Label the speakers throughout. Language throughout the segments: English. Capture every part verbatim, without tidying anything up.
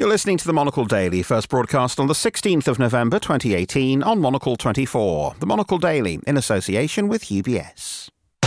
Speaker 1: You're listening to the Monocle Daily, first broadcast on the sixteenth of November twenty eighteen on Monocle twenty-four. The Monocle Daily in association with U B S.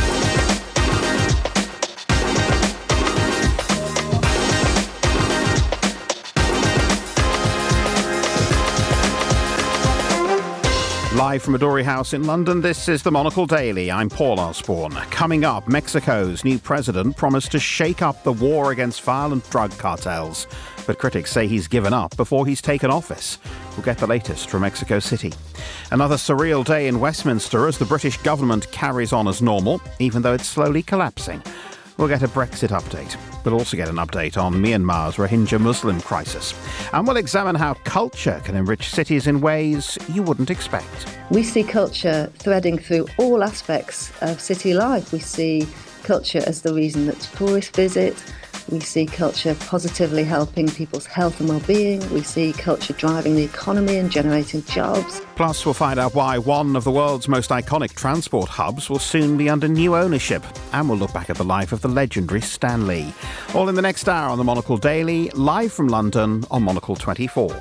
Speaker 1: Live from Midori House in London, this is the Monocle Daily. I'm Paul Osborne. Coming up, Mexico's new president promised to shake up the war against violent drug cartels, but critics say he's given up before he's taken office. We'll get the latest from Mexico City. Another surreal day in Westminster as the British government carries on as normal, even though it's slowly collapsing. We'll get a Brexit update. We'll also get an update on Myanmar's Rohingya Muslim crisis. And we'll examine how culture can enrich cities in ways you wouldn't expect.
Speaker 2: We see culture threading through all aspects of city life. We see culture as the reason that tourists visit. We see culture positively helping people's health and well-being. We see culture driving the economy and generating jobs.
Speaker 1: Plus, we'll find out why one of the world's most iconic transport hubs will soon be under new ownership. And we'll look back at the life of the legendary Stan Lee. All in the next hour on the Monocle Daily, live from London on Monocle twenty-four.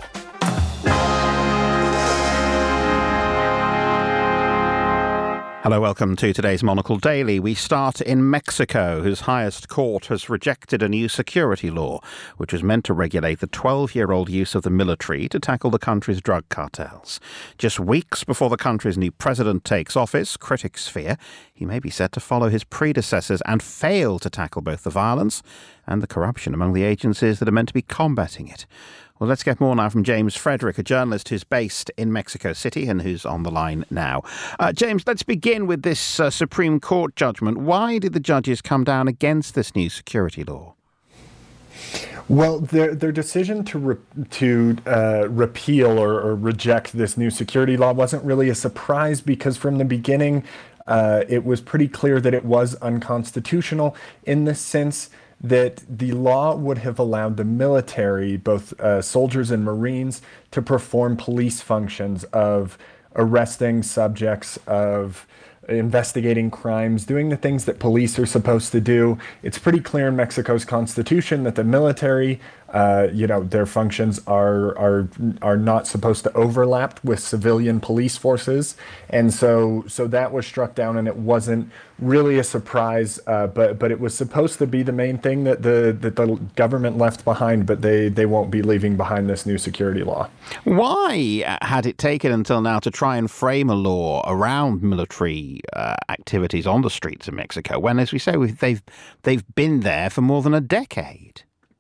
Speaker 1: Hello, welcome to today's Monocle Daily. We start in Mexico, whose highest court has rejected a new security law, which was meant to regulate the twelve-year-old use of the military to tackle the country's drug cartels. Just weeks before the country's new president takes office, critics fear he may be set to follow his predecessors and fail to tackle both the violence and the corruption among the agencies that are meant to be combating it. Well, let's get more now from James Frederick, a journalist who's based in Mexico City and who's on the line now. Uh, James, let's begin with this uh, Supreme Court judgment. Why did the judges come down against this new security law?
Speaker 3: Well, their their decision to re, to uh, repeal or, or reject this new security law wasn't really a surprise because from the beginning, uh, it was pretty clear that it was unconstitutional in the sense that the law would have allowed the military, both uh, soldiers and Marines, to perform police functions of arresting subjects, of investigating crimes, doing the things that police are supposed to do. It's pretty clear in Mexico's constitution that the military, uh, you know, their functions are are are not supposed to overlap with civilian police forces, and so so that was struck down, and it wasn't really a surprise. Uh, but but it was supposed to be the main thing that the that the government left behind, but they they won't be leaving behind this new security law.
Speaker 1: Why had it taken until now to try and frame a law around military uh, activities on the streets of Mexico, when, as we say, they've they've been there for more than a decade?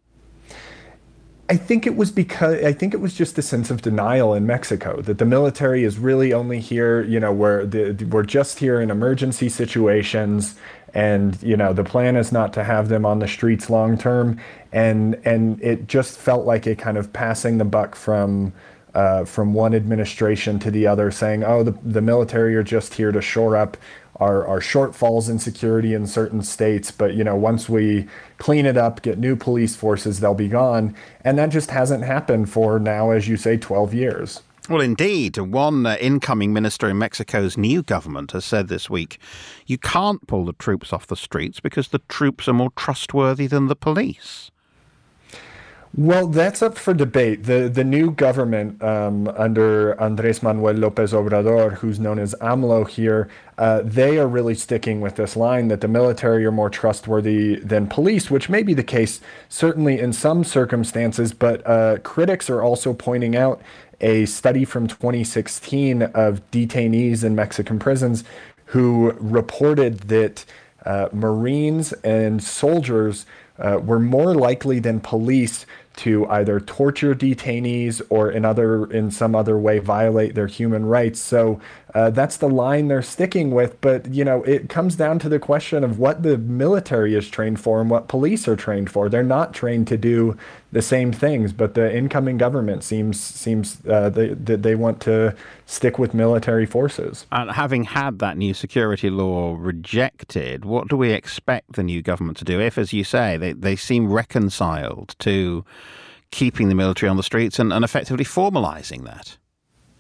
Speaker 3: I think it was because I think it was just a sense of denial in Mexico that the military is really only here, you know, where the, we're just here in emergency situations, and you know the plan is not to have them on the streets long term, and and it just felt like a kind of passing the buck from uh, from one administration to the other, saying, oh, the the military are just here to shore up Our, our shortfalls in security in certain states, but you know, once we clean it up, get new police forces, they'll be gone. And that just hasn't happened for now, as you say, twelve years.
Speaker 1: Well, indeed. One uh, incoming minister in Mexico's new government has said this week, you can't pull the troops off the streets because the troops are more trustworthy than the police.
Speaker 3: Well, that's up for debate. The the new government um, under Andrés Manuel López Obrador, who's known as AMLO here, uh, they are really sticking with this line that the military are more trustworthy than police, which may be the case certainly in some circumstances, but uh, critics are also pointing out a study from twenty sixteen of detainees in Mexican prisons who reported that uh, Marines and soldiers uh, were more likely than police to either torture detainees or in other in some other way violate their human rights. So uh, that's the line they're sticking with. But, you know, it comes down to the question of what the military is trained for and what police are trained for. They're not trained to do the same things, but the incoming government seems seems uh, they, that they want to stick with military forces.
Speaker 1: And having had that new security law rejected, what do we expect the new government to do if, as you say, they, they seem reconciled to keeping the military on the streets and, and effectively formalising that?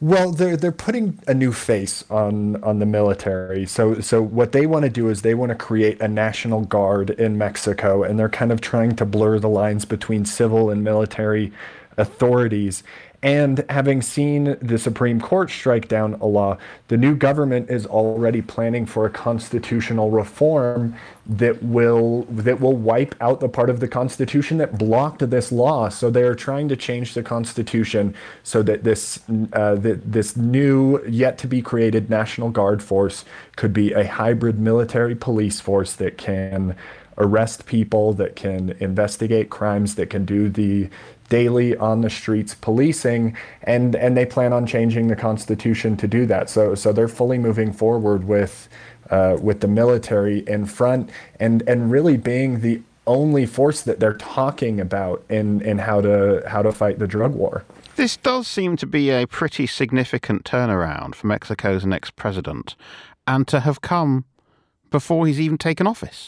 Speaker 3: Well, they're they're putting a new face on on the military. So so what they want to do is they want to create a national guard in Mexico, and they're kind of trying to blur the lines between civil and military authorities. And having seen the Supreme Court strike down a law, the new government is already planning for a constitutional reform that will that will wipe out the part of the Constitution that blocked this law. So they are trying to change the Constitution so that this uh, that this new, yet to be created National Guard force could be a hybrid military police force that can arrest people, that can investigate crimes, that can do the daily on the streets policing, and and they plan on changing the Constitution to do that. So so they're fully moving forward with uh, with the military in front, and and really being the only force that they're talking about in in how to how to fight the drug war.
Speaker 1: This does seem to be a pretty significant turnaround for Mexico's next president, and to have come before he's even taken office.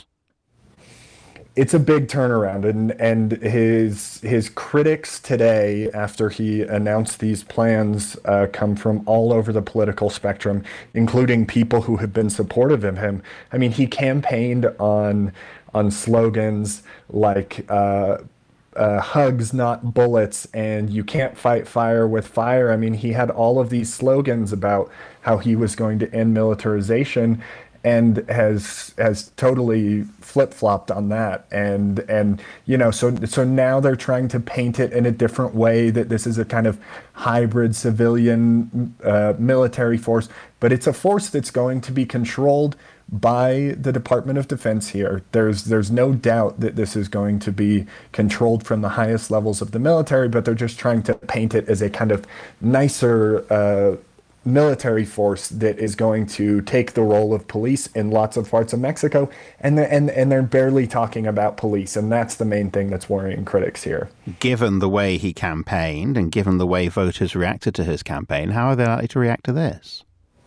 Speaker 3: It's a big turnaround, and and his his critics today, after he announced these plans, uh, come from all over the political spectrum, including people who have been supportive of him. I mean, he campaigned on on slogans like uh, uh, "hugs, not bullets," and "you can't fight fire with fire." I mean, he had all of these slogans about how he was going to end militarization, and has has totally flip-flopped on that. And and you know, so so now they're trying to paint it in a different way, that this is a kind of hybrid civilian uh, military force, but it's a force that's going to be controlled by the Department of Defense here. There's there's no doubt that this is going to be controlled from the highest levels of the military, but they're just trying to paint it as a kind of nicer uh, military force that is going to take the role of police in lots of parts of Mexico, and they're, and and they're barely talking about police, and that's the main thing that's worrying critics here.
Speaker 1: Given the way he campaigned, and given the way voters reacted to his campaign, how are they likely to react to this?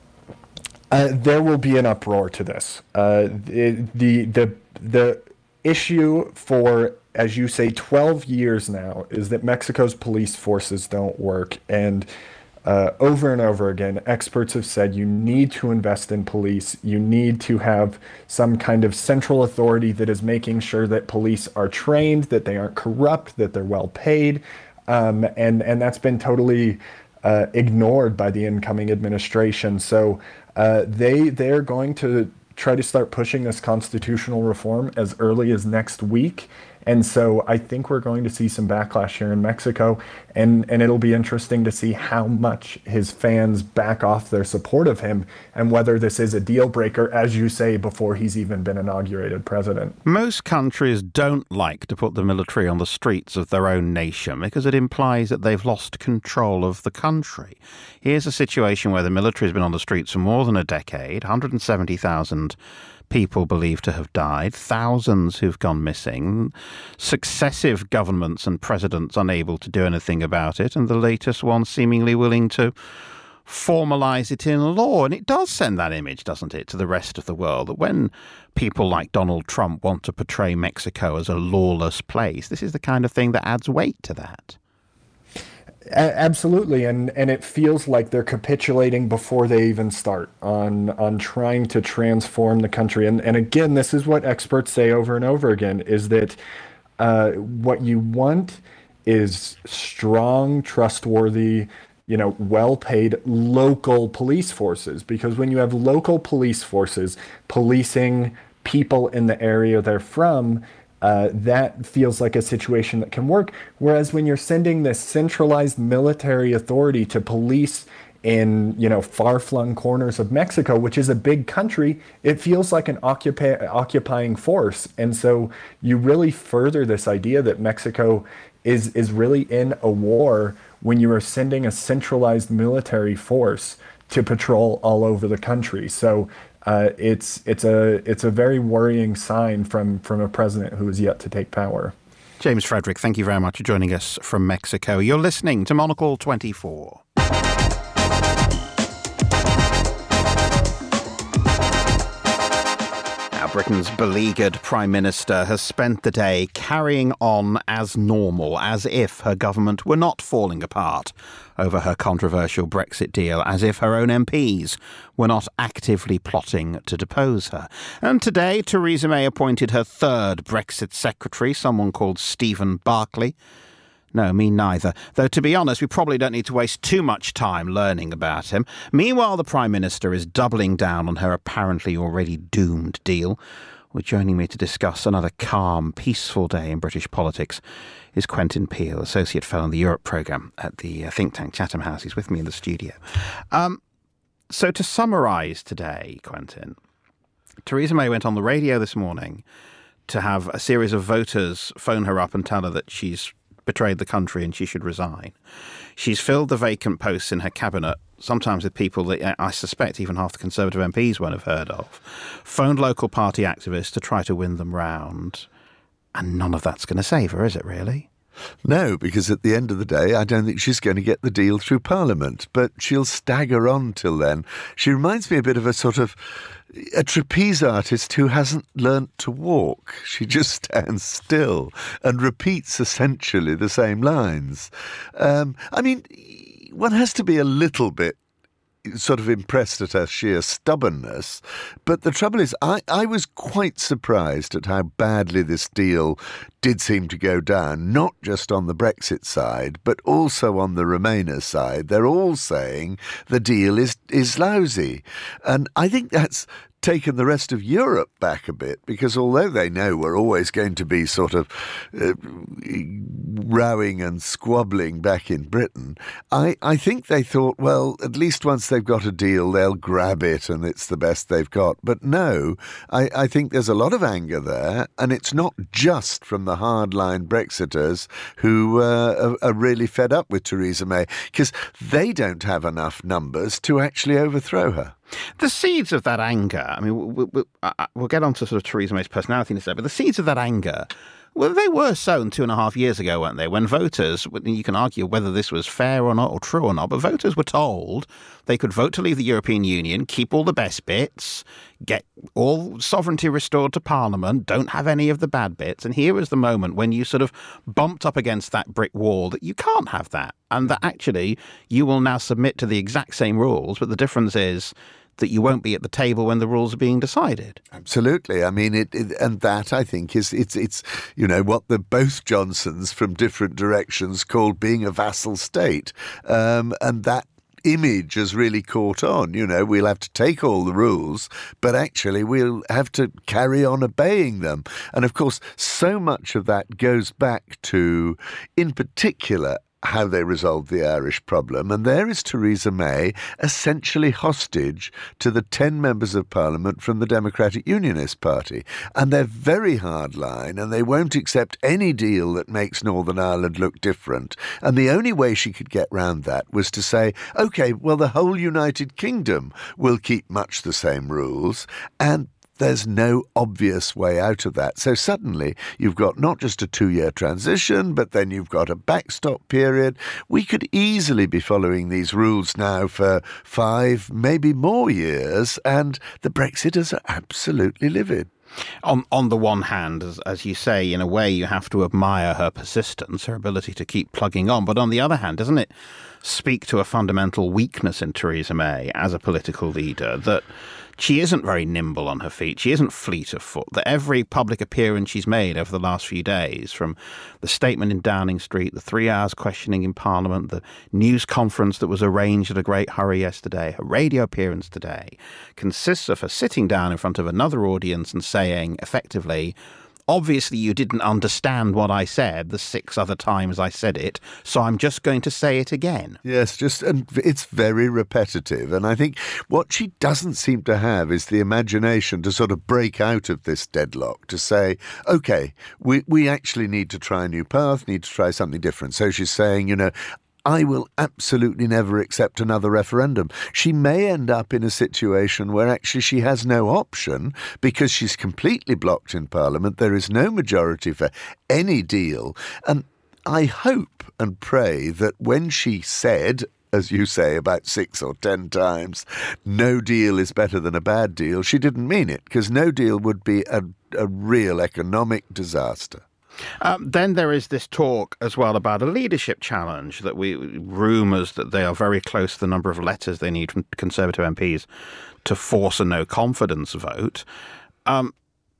Speaker 3: Uh, there will be an uproar to this. Uh, the the the the issue for, as you say, twelve years now is that Mexico's police forces don't work, and Uh, over and over again, experts have said you need to invest in police. You need to have some kind of central authority that is making sure that police are trained, that they aren't corrupt, that they're well paid. Um, and, and that's been totally uh, ignored by the incoming administration. So uh, they, they're going to try to start pushing this constitutional reform as early as next week. And so I think we're going to see some backlash here in Mexico, and, and it'll be interesting to see how much his fans back off their support of him, and whether this is a deal breaker, as you say, before he's even been inaugurated president.
Speaker 1: Most countries don't like to put the military on the streets of their own nation because it implies that they've lost control of the country. Here's a situation where the military has been on the streets for more than a decade, one hundred seventy thousand people believed to have died, thousands who've gone missing, successive governments and presidents unable to do anything about it, and the latest one seemingly willing to formalize it in law. And it does send that image, doesn't it, to the rest of the world, that when people like Donald Trump want to portray Mexico as a lawless place, this is the kind of thing that adds weight to that.
Speaker 3: Absolutely, and and it feels like they're capitulating before they even start on on trying to transform the country. And and again, this is what experts say over and over again, is that uh, what you want is strong, trustworthy, you know, well-paid local police forces. Because when you have local police forces policing people in the area they're from, Uh, that feels like a situation that can work. Whereas when you're sending this centralized military authority to police in, you know, far-flung corners of Mexico, which is a big country, it feels like an occupa- occupying force. And so you really further this idea that Mexico is is really in a war when you are sending a centralized military force to patrol all over the country. So Uh, it's it's a it's a very worrying sign from, from a president who is yet to take power.
Speaker 1: James Frederick, thank you very much for joining us from Mexico. You're listening to Monocle twenty-four. Now, Britain's beleaguered Prime Minister has spent the day carrying on as normal, as if her government were not falling apart over her controversial Brexit deal, as if her own M Ps were not actively plotting to depose her. And today, Theresa May appointed her third Brexit secretary, someone called Stephen Barclay. No, me neither. Though, to be honest, we probably don't need to waste too much time learning about him. Meanwhile, the Prime Minister is doubling down on her apparently already doomed deal. Well, joining me to discuss another calm, peaceful day in British politics is Quentin Peel, Associate Fellow in the Europe Programme at the uh, think tank Chatham House. He's with me in the studio. Um, so to summarise today, Quentin, Theresa May went on the radio this morning to have a series of voters phone her up and tell her that she's betrayed the country and she should resign. She's filled the vacant posts in her cabinet, sometimes with people that I suspect even half the Conservative M Ps won't have heard of, phoned local party activists to try to win them round. And none of that's going to save her, is it really?
Speaker 4: No, because at the end of the day, I don't think she's going to get the deal through Parliament, but she'll stagger on till then. She reminds me a bit of a sort of a trapeze artist who hasn't learnt to walk. She just stands still and repeats essentially the same lines. Um, I mean, one has to be a little bit sort of impressed at her sheer stubbornness. But the trouble is, I, I was quite surprised at how badly this deal did seem to go down, not just on the Brexit side, but also on the Remainer side. They're all saying the deal is, is lousy. And I think that's taken the rest of Europe back a bit, because although they know we're always going to be sort of uh, rowing and squabbling back in Britain, I, I think they thought, well, at least once they've got a deal, they'll grab it and it's the best they've got. But no, I, I think there's a lot of anger there, and it's not just from the hardline Brexiters who uh, are, are really fed up with Theresa May, because they don't have enough numbers to actually overthrow her.
Speaker 1: The seeds of that anger, I mean, we'll, we'll, we'll get on to sort of Theresa May's personality in a second, but the seeds of that anger, well, they were sown two and a half years ago, weren't they, when voters, you can argue whether this was fair or not or true or not, but voters were told they could vote to leave the European Union, keep all the best bits, get all sovereignty restored to Parliament, don't have any of the bad bits. And here is the moment when you sort of bumped up against that brick wall that you can't have that, and that actually you will now submit to the exact same rules, but the difference is that you won't be at the table when the rules are being decided.
Speaker 4: Absolutely. I mean, it, it and that, I think, is it's, it's you know, what the both Johnsons from different directions called being a vassal state. Um, and that image has really caught on. You know, we'll have to take all the rules, but actually we'll have to carry on obeying them. And of course, so much of that goes back to, in particular, how they resolved the Irish problem. And there is Theresa May essentially hostage to the ten members of Parliament from the Democratic Unionist Party. And they're very hardline, and they won't accept any deal that makes Northern Ireland look different. And the only way she could get round that was to say, OK, well, the whole United Kingdom will keep much the same rules, and there's no obvious way out of that. So suddenly you've got not just a two-year transition, but then you've got a backstop period. We could easily be following these rules now for five, maybe more years, and the Brexiters are absolutely livid.
Speaker 1: On on the one hand, as, as you say, in a way you have to admire her persistence, her ability to keep plugging on. But on the other hand, doesn't it speak to a fundamental weakness in Theresa May as a political leader, that she isn't very nimble on her feet, she isn't fleet of foot, that every public appearance she's made over the last few days, from the statement in Downing Street, the three hours questioning in Parliament, the news conference that was arranged at a great hurry yesterday, her radio appearance today, consists of her sitting down in front of another audience and saying, effectively, obviously you didn't understand what I said the six other times I said it, so I'm just going to say it again.
Speaker 4: Yes, just and it's very repetitive. And I think what she doesn't seem to have is the imagination to sort of break out of this deadlock, to say, OK, we, we actually need to try a new path, need to try something different. So she's saying, you know, I will absolutely never accept another referendum. She may end up in a situation where actually she has no option because she's completely blocked in Parliament. There is no majority for any deal. And I hope and pray that when she said as you say, about six or ten times, no deal is better than a bad deal, she didn't mean it, because no deal would be a, a real economic disaster.
Speaker 1: Um, then there is this talk as well about a leadership challenge, that we rumours that they are very close to the number of letters they need from Conservative M Ps to force a no confidence vote. Um,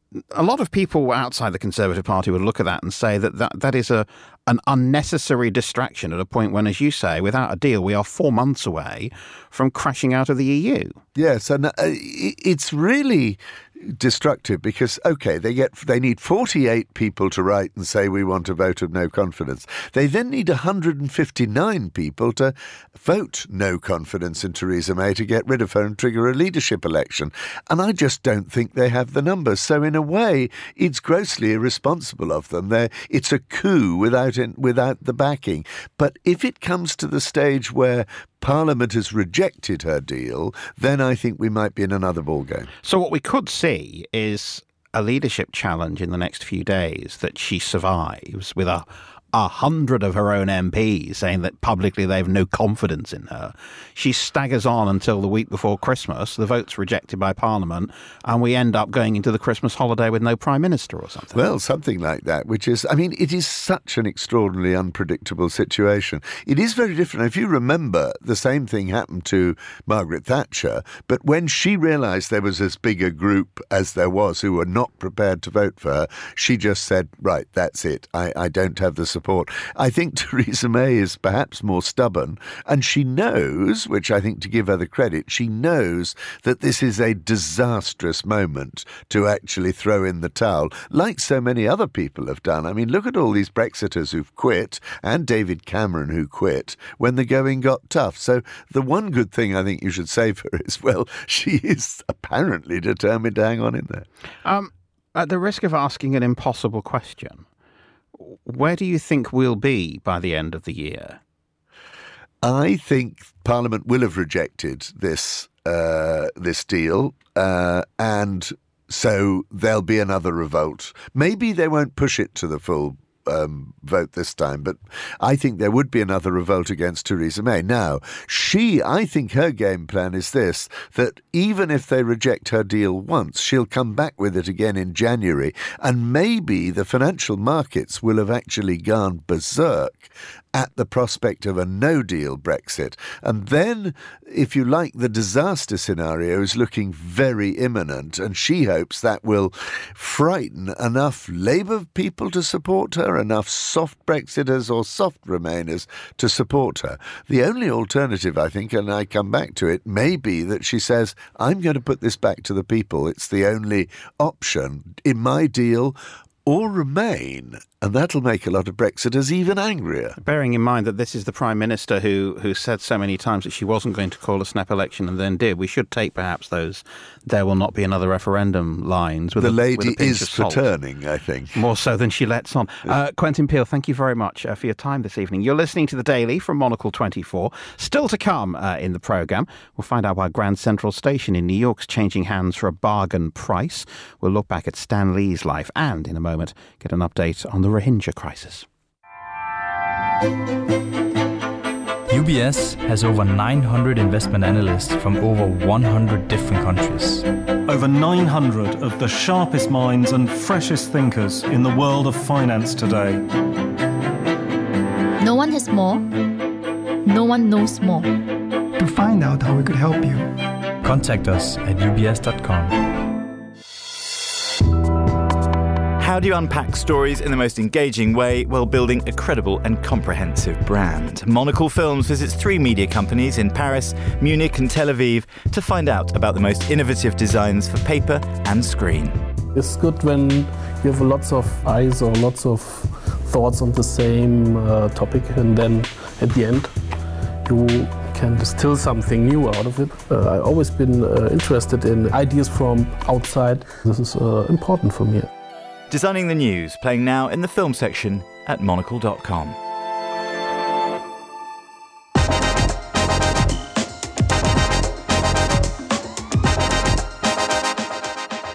Speaker 1: a lot of people outside the Conservative Party would look at that and say that that, that is a an unnecessary distraction at a point when, as you say, without a deal, we are four months away from crashing out of the E U.
Speaker 4: Yes, and uh, it's really destructive because, OK, they get they need forty-eight people to write and say we want a vote of no confidence. They then need one hundred fifty-nine people to vote no confidence in Theresa May to get rid of her and trigger a leadership election. And I just don't think they have the numbers. So in a way, it's grossly irresponsible of them. They're, it's a coup without in, without the backing. But if it comes to the stage where Parliament has rejected her deal, then I think we might be in another ballgame.
Speaker 1: So what we could see is a leadership challenge in the next few days that she survives with a a hundred of her own M Ps saying that publicly they have no confidence in her. She staggers on until the week before Christmas, the vote's rejected by Parliament, and we end up going into the Christmas holiday with no Prime Minister or something.
Speaker 4: Well, something like that, which is, I mean, it is such an extraordinarily unpredictable situation. It is very different. If you remember, the same thing happened to Margaret Thatcher, but when she realised there was as big a group as there was who were not prepared to vote for her, she just said, right, that's it. I, I don't have the support. Support. I think Theresa May is perhaps more stubborn, and she knows, which I think to give her the credit, she knows that this is a disastrous moment to actually throw in the towel, like so many other people have done. I mean, look at all these Brexiters who've quit, and David Cameron who quit when the going got tough. So the one good thing I think you should say for her is, well, she is apparently determined to hang on in there.
Speaker 1: Um, at the risk of asking an impossible question, where do you think we'll be by the end of the year?
Speaker 4: I think Parliament will have rejected this uh, this deal, uh, and so there'll be another revolt. Maybe they won't push it to the full Um, vote this time, but I think there would be another revolt against Theresa May. Now, she, I think her game plan is this, that even if they reject her deal once, she'll come back with it again in January, and maybe the financial markets will have actually gone berserk at the prospect of a no-deal Brexit. And then, if you like, the disaster scenario is looking very imminent, and she hopes that will frighten enough Labour people to support her, enough soft Brexiters or soft Remainers to support her. The only alternative, I think, and I come back to it, may be that she says, I'm going to put this back to the people. It's the only option in my deal, or remain. And that'll make a lot of Brexiters even angrier.
Speaker 1: Bearing in mind that this is the Prime Minister who, who said so many times that she wasn't going to call a snap election and then did, we should take perhaps those "there will not be another referendum" lines. With
Speaker 4: the
Speaker 1: a,
Speaker 4: lady
Speaker 1: with a pinch
Speaker 4: is
Speaker 1: of salt.
Speaker 4: returning, I think.
Speaker 1: More so than she lets on. Uh, Quentin Peel, thank you very much uh, for your time this evening. You're listening to The Daily from Monocle twenty-four. Still to come uh, in the programme, we'll find out why Grand Central Station in New York's changing hands for a bargain price. We'll look back at Stan Lee's life and, in a moment, get an update on the Rohingya crisis.
Speaker 5: U B S has over nine hundred investment analysts from over one hundred different countries.
Speaker 6: Over nine hundred of the sharpest minds and freshest thinkers in the world of finance today.
Speaker 7: No one has more. No one knows more.
Speaker 8: To find out how we could help you,
Speaker 5: contact us at U B S dot com.
Speaker 9: How do you unpack stories in the most engaging way while building a credible and comprehensive brand? Monocle Films visits three media companies in Paris, Munich and Tel Aviv to find out about the most innovative designs for paper and screen.
Speaker 10: It's good when you have lots of eyes or lots of thoughts on the same uh, topic, and then at the end you can distill something new out of it. Uh, I've always been uh, interested in ideas from outside. This is uh, important for me.
Speaker 9: Designing the News, playing now in the film section at monocle dot com.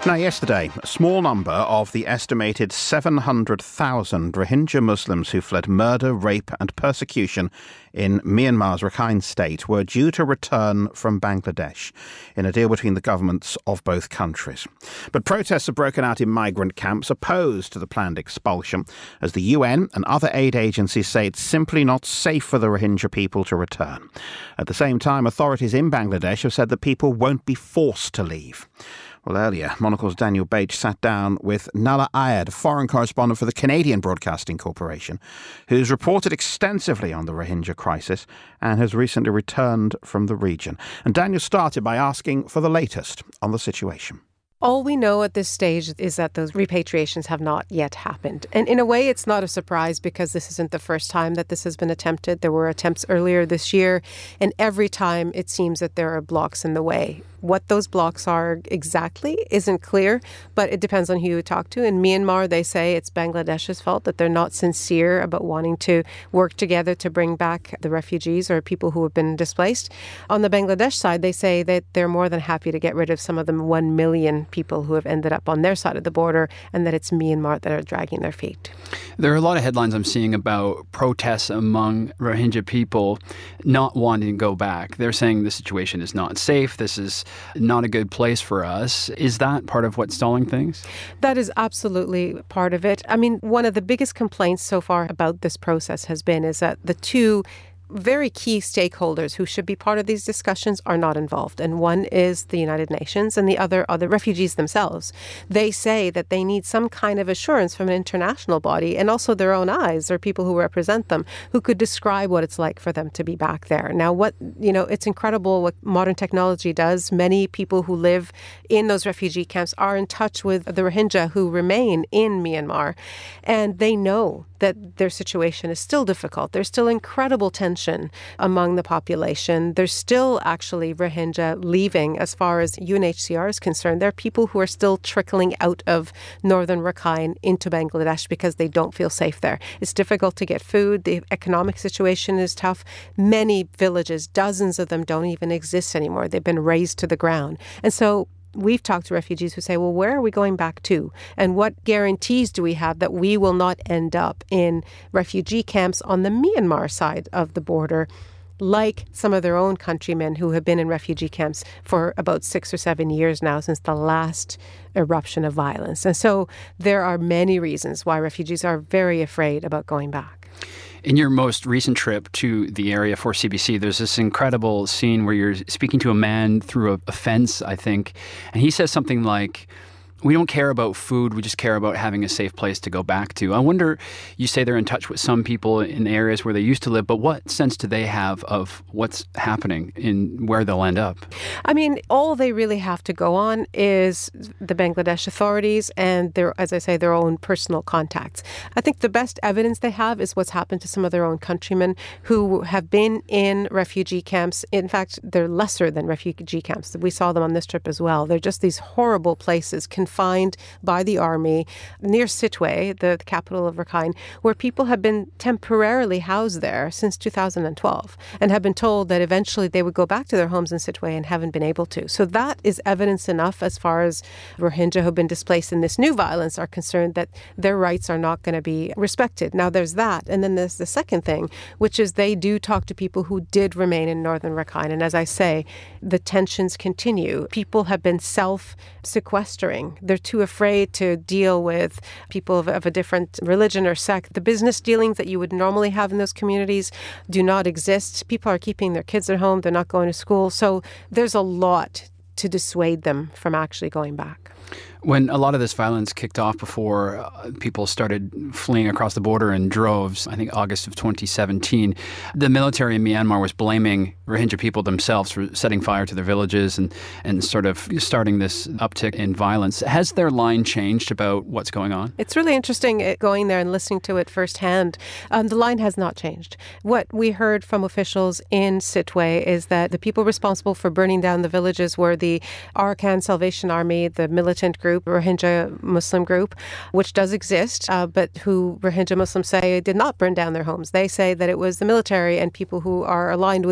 Speaker 1: Now, yesterday, a small number of the estimated seven hundred thousand Rohingya Muslims who fled murder, rape and persecution in Myanmar's Rakhine state were due to return from Bangladesh in a deal between the governments of both countries. But protests have broken out in migrant camps opposed to the planned expulsion, as the U N and other aid agencies say it's simply not safe for the Rohingya people to return. At the same time, authorities in Bangladesh have said that people won't be forced to leave. Well, earlier, Monocle's Daniel Bache sat down with Nala Ayed, foreign correspondent for the Canadian Broadcasting Corporation, who's reported extensively on the Rohingya crisis and has recently returned from the region. And Daniel started by asking for the latest on the situation.
Speaker 11: All we know at this stage is that those repatriations have not yet happened. And in a way, it's not a surprise because this isn't the first time that this has been attempted. There were attempts earlier this year, and every time it seems that there are blocks in the way. What those blocks are exactly isn't clear, but it depends on who you talk to. In Myanmar, they say it's Bangladesh's fault, that they're not sincere about wanting to work together to bring back the refugees or people who have been displaced. On the Bangladesh side, they say that they're more than happy to get rid of some of the one million people who have ended up on their side of the border, and that it's Myanmar that are dragging their feet.
Speaker 12: There are a lot of headlines I'm seeing about protests among Rohingya people not wanting to go back. They're saying the situation is not safe. This is not a good place for us. Is that part of what's stalling things?
Speaker 11: That is absolutely part of it. I mean, one of the biggest complaints so far about this process has been is that the two very key stakeholders who should be part of these discussions are not involved. And one is the United Nations and the other are the refugees themselves. They say that they need some kind of assurance from an international body and also their own eyes or people who represent them who could describe what it's like for them to be back there. Now, what, you know, it's incredible what modern technology does. Many people who live in those refugee camps are in touch with the Rohingya who remain in Myanmar, and they know that their situation is still difficult. There's still incredible tension among the population. There's still actually Rohingya leaving as far as U N H C R is concerned. There are people who are still trickling out of northern Rakhine into Bangladesh because they don't feel safe there. It's difficult to get food. The economic situation is tough. Many villages, dozens of them, don't even exist anymore. They've been razed to the ground. And so we've talked to refugees who say, well, where are we going back to? And what guarantees do we have that we will not end up in refugee camps on the Myanmar side of the border, like some of their own countrymen who have been in refugee camps for about six or seven years now since the last eruption of violence. And so there are many reasons why refugees are very afraid about going back.
Speaker 12: In your most recent trip to the area for C B C, there's this incredible scene where you're speaking to a man through a, a fence, I think, and he says something like, we don't care about food, we just care about having a safe place to go back to. I wonder, you say they're in touch with some people in the areas where they used to live, but what sense do they have of what's happening in where they'll end up?
Speaker 11: I mean, all they really have to go on is the Bangladesh authorities and their, as I say, their own personal contacts. I think the best evidence they have is what's happened to some of their own countrymen who have been in refugee camps. In fact, they're lesser than refugee camps. We saw them on this trip as well. They're just these horrible places, confined by the army near Sitwe, the capital of Rakhine, where people have been temporarily housed there since two thousand twelve and have been told that eventually they would go back to their homes in Sitwe and haven't been able to. So that is evidence enough as far as Rohingya who have been displaced in this new violence are concerned that their rights are not going to be respected. Now there's that. And then there's the second thing, which is they do talk to people who did remain in northern Rakhine. And as I say, the tensions continue. People have been self-sequestering. They're too afraid to deal with people of, of a different religion or sect. The business dealings that you would normally have in those communities do not exist. People are keeping their kids at home. They're not going to school. So there's a lot to dissuade them from actually going back.
Speaker 12: When a lot of this violence kicked off before uh, people started fleeing across the border in droves, I think August of twenty seventeen, the military in Myanmar was blaming Rohingya people themselves for setting fire to their villages and, and sort of starting this uptick in violence. Has their line changed about what's going on?
Speaker 11: It's really interesting going there and listening to it firsthand. Um, the line has not changed. What we heard from officials in Sitwe is that the people responsible for burning down the villages were the Arakan Salvation Army, the militant group, Rohingya Muslim group, which does exist, uh, but who Rohingya Muslims say did not burn down their homes. They say that it was the military and people who are aligned with the military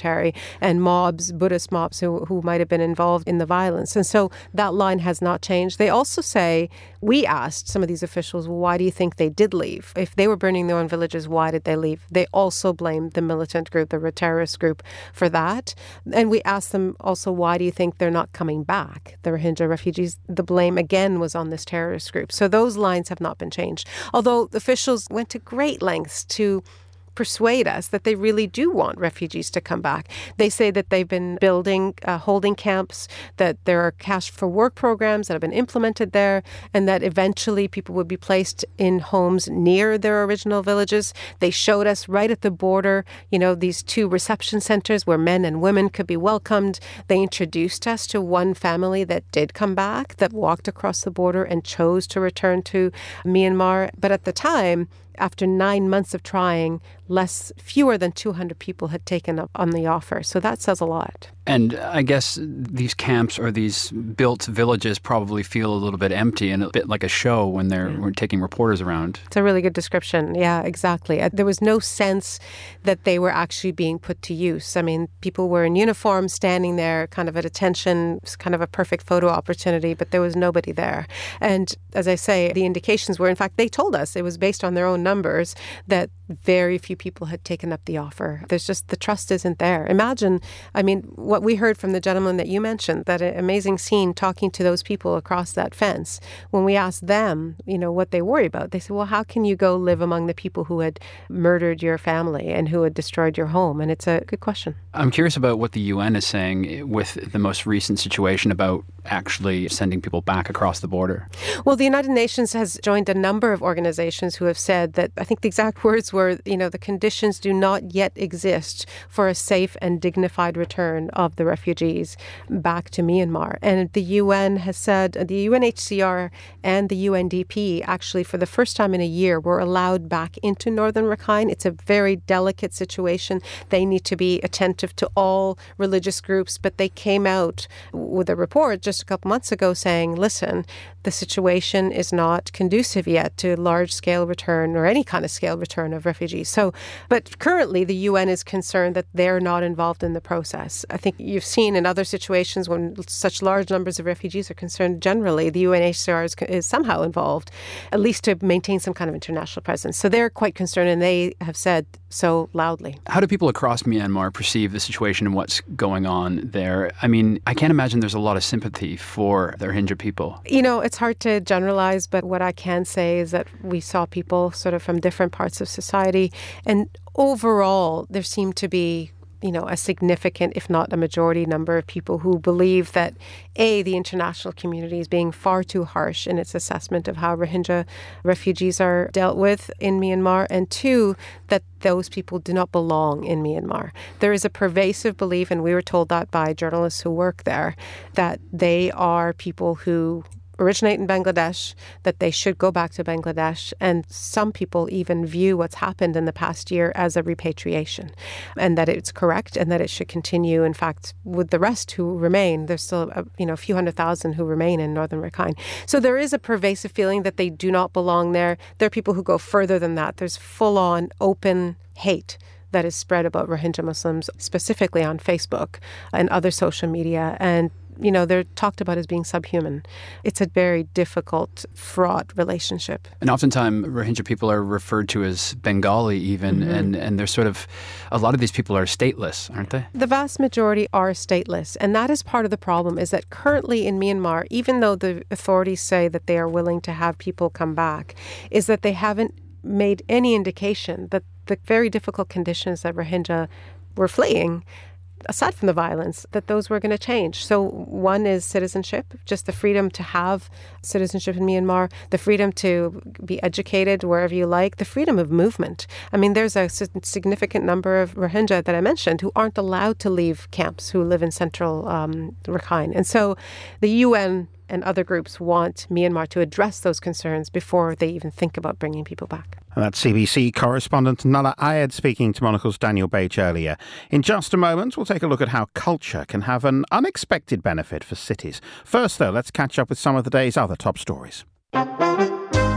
Speaker 11: military and mobs, Buddhist mobs who, who might have been involved in the violence. And so that line has not changed. They also say, we asked some of these officials, well, why do you think they did leave? If they were burning their own villages, why did they leave? They also blamed the militant group, the terrorist group, for that. And we asked them also, why do you think they're not coming back, the Rohingya refugees? The blame again was on this terrorist group. So those lines have not been changed. Although the officials went to great lengths to persuade us that they really do want refugees to come back. They say that they've been building uh, holding camps, that there are cash for work programs that have been implemented there, and that eventually people would be placed in homes near their original villages. They showed us right at the border, you know, these two reception centers where men and women could be welcomed. They introduced us to one family that did come back, that walked across the border and chose to return to Myanmar. But at the time, after nine months of trying, less, fewer than two hundred people had taken up on the offer. So that says a lot.
Speaker 12: And I guess these camps or these built villages probably feel a little bit empty and a bit like a show when they're mm. when taking reporters around.
Speaker 11: It's a really good description. Yeah, exactly. There was no sense that they were actually being put to use. I mean, people were in uniform, standing there, kind of at attention. It was kind of a perfect photo opportunity, but there was nobody there. And as I say, the indications were, in fact, they told us, it was based on their own numbers, that very few people had taken up the offer. There's just, the trust isn't there. Imagine, I mean, what we heard from the gentleman that you mentioned, that amazing scene talking to those people across that fence. When we asked them, you know, what they worry about, they said, well, how can you go live among the people who had murdered your family and who had destroyed your home? And it's a good question.
Speaker 12: I'm curious about what the U N is saying with the most recent situation about actually sending people back across the border.
Speaker 11: Well, the United Nations has joined a number of organizations who have said that, I think the exact words were, you know, the conditions do not yet exist for a safe and dignified return of the refugees back to Myanmar. And the U N has said, the U N H C R and the U N D P actually for the first time in a year were allowed back into northern Rakhine. It's a very delicate situation. They need to be attentive to all religious groups, but they came out with a report just a couple months ago saying, listen, the situation is not conducive yet to large-scale return or any kind of scale return of refugees. So, but currently the U N is concerned that they're not involved in the process. I think you've seen in other situations when such large numbers of refugees are concerned, generally the U N H C R is, is somehow involved, at least to maintain some kind of international presence. So they're quite concerned, and they have said so loudly.
Speaker 12: How do people across Myanmar perceive the situation and what's going on there? I mean, I can't imagine there's a lot of sympathy for the Rohingya people.
Speaker 11: You know, it's hard to generalize, but what I can say is that we saw people sort of from different parts of society, and overall there seemed to be, you know, a significant, if not a majority number of people who believe that, A, the international community is being far too harsh in its assessment of how Rohingya refugees are dealt with in Myanmar, and two, that those people do not belong in Myanmar. There is a pervasive belief, and we were told that by journalists who work there, that they are people who originate in Bangladesh, that they should go back to Bangladesh. And some people even view what's happened in the past year as a repatriation, and that it's correct and that it should continue. In fact, with the rest who remain, there's still a, you know, a few hundred thousand who remain in northern Rakhine. So there is a pervasive feeling that they do not belong there. There are people who go further than that. There's full-on open hate that is spread about Rohingya Muslims, specifically on Facebook and other social media. And you know, they're talked about as being subhuman. It's a very difficult, fraught relationship.
Speaker 12: And oftentimes Rohingya people are referred to as Bengali even, mm-hmm. and, and they're sort of, a lot of these people are stateless, aren't they?
Speaker 11: The vast majority are stateless. And that is part of the problem, is that currently in Myanmar, even though the authorities say that they are willing to have people come back, is that they haven't made any indication that the very difficult conditions that Rohingya were fleeing, aside from the violence, that those were going to change. So one is citizenship, just the freedom to have citizenship in Myanmar, the freedom to be educated wherever you like, the freedom of movement. I mean, there's a significant number of Rohingya that I mentioned who aren't allowed to leave camps, who live in central um, Rakhine. And so the U N and other groups want Myanmar to address those concerns before they even think about bringing people back.
Speaker 1: And that's C B C correspondent Nuala Ayed speaking to Monocle's Daniel Beach earlier. In just a moment, we'll take a look at how culture can have an unexpected benefit for cities. First, though, let's catch up with some of the day's other top stories.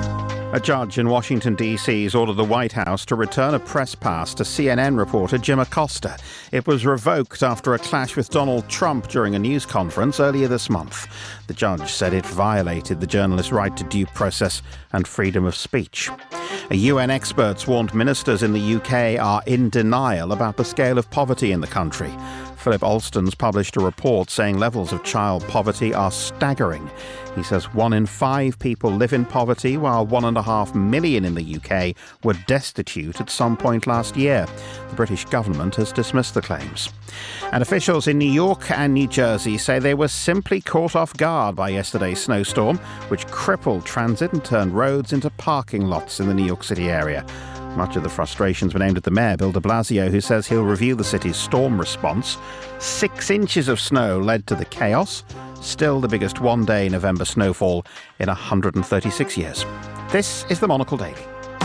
Speaker 1: A judge in Washington, D C has ordered the White House to return a press pass to C N N reporter Jim Acosta. It was revoked after a clash with Donald Trump during a news conference earlier this month. The judge said it violated the journalist's right to due process and freedom of speech. A U N experts warned ministers in the U K are in denial about the scale of poverty in the country. Philip Alston's published a report saying levels of child poverty are staggering. He says one in five people live in poverty, while one and a half million in the U K were destitute at some point last year. The British government has dismissed the claims. And officials in New York and New Jersey say they were simply caught off guard by yesterday's snowstorm, which crippled transit and turned roads into parking lots in the New York City area. Much of the frustration's been aimed at the mayor, Bill de Blasio, who says he'll review the city's storm response. Six inches of snow led to the chaos. Still the biggest one-day November snowfall in one hundred thirty-six years. This is the Monocle Daily.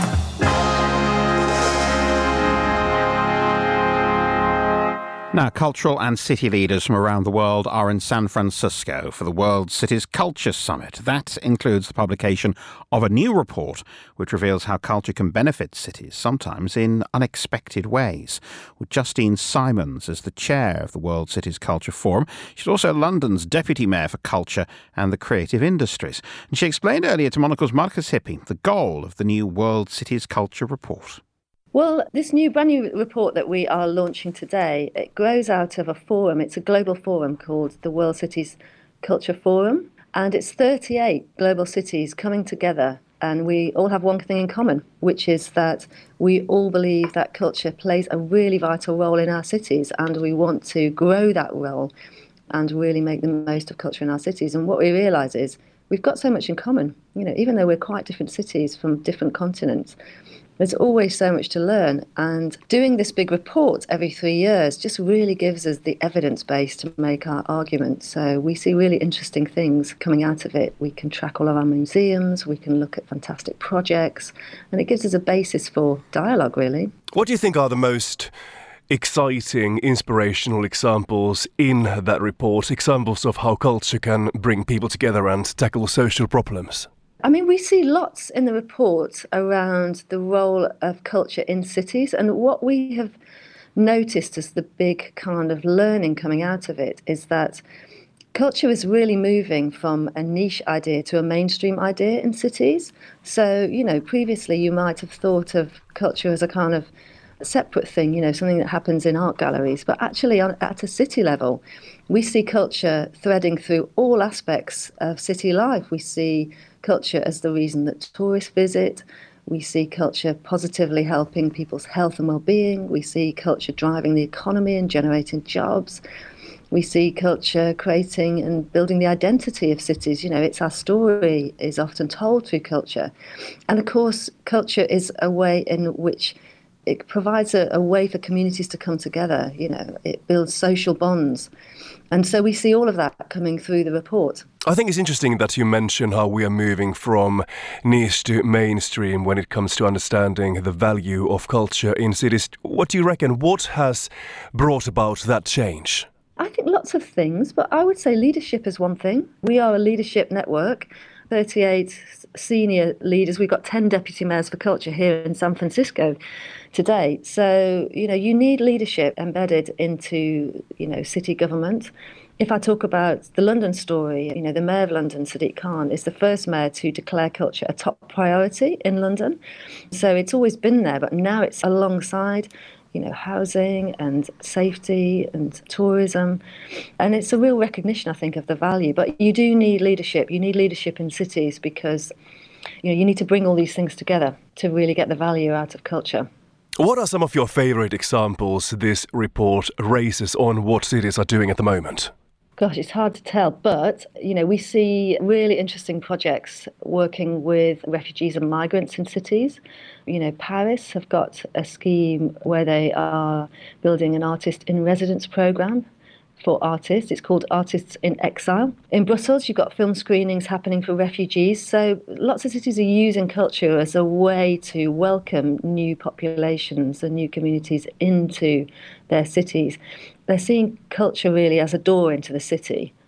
Speaker 1: Now, cultural and city leaders from around the world are in San Francisco for the World Cities Culture Summit. That includes the publication of a new report which reveals how culture can benefit cities, sometimes in unexpected ways. With Justine Simons as the chair of the World Cities Culture Forum. She's also London's Deputy Mayor for Culture and the Creative Industries. And she explained earlier to Monocle's Marcus Hippie the goal of the new World Cities Culture Report.
Speaker 2: Well, this new brand new report that we are launching today, it grows out of a forum. It's a global forum called the World Cities Culture Forum, and it's thirty-eight global cities coming together, and we all have one thing in common, which is that we all believe that culture plays a really vital role in our cities, and we want to grow that role and really make the most of culture in our cities. And what we realise is we've got so much in common. You know, even though we're quite different cities from different continents, there's always so much to learn, and doing this big report every three years just really gives us the evidence base to make our argument. So we see really interesting things coming out of it. We can track all of our museums, we can look at fantastic projects, and it gives us a basis for dialogue, really.
Speaker 13: What do you think are the most exciting, inspirational examples in that report, examples of how culture can bring people together and tackle social problems?
Speaker 2: I mean, we see lots in the report around the role of culture in cities, and what we have noticed as the big kind of learning coming out of it is that culture is really moving from a niche idea to a mainstream idea in cities. So, you know, previously you might have thought of culture as a kind of separate thing, you know, something that happens in art galleries, but actually on, at a city level, we see culture threading through all aspects of city life. We see culture as the reason that tourists visit. We see culture positively helping people's health and well-being. We see culture driving the economy and generating jobs. We see culture creating and building the identity of cities. You know, it's our story is often told through culture. And of course, culture is a way in which it provides a, a way for communities to come together. You know, it builds social bonds. And so we see all of that coming through the report.
Speaker 13: I think it's interesting that you mention how we are moving from niche to mainstream when it comes to understanding the value of culture in cities. What do you reckon? What has brought about that change?
Speaker 2: I think lots of things, but I would say leadership is one thing. We are a leadership network, thirty-eight senior leaders. We've got ten deputy mayors for culture here in San Francisco today. So, you know, you need leadership embedded into, you know, city government. If I talk about the London story, you know, the Mayor of London, Sadiq Khan, is the first mayor to declare culture a top priority in London. So it's always been there, but now it's alongside, you know, housing and safety and tourism. And it's a real recognition, I think, of the value. But you do need leadership. You need leadership in cities because, you know, you need to bring all these things together to really get the value out of culture.
Speaker 13: What are some of your favourite examples this report raises on what cities are doing at the moment?
Speaker 2: Gosh, it's hard to tell, but, you know, we see really interesting projects working with refugees and migrants in cities. You know, Paris have got a scheme where they are building an artist in residence programme for artists. It's called Artists in Exile. In Brussels, you've got film screenings happening for refugees. So lots of cities are using culture as a way to welcome new populations and new communities into their cities. They're seeing culture really as a door into the city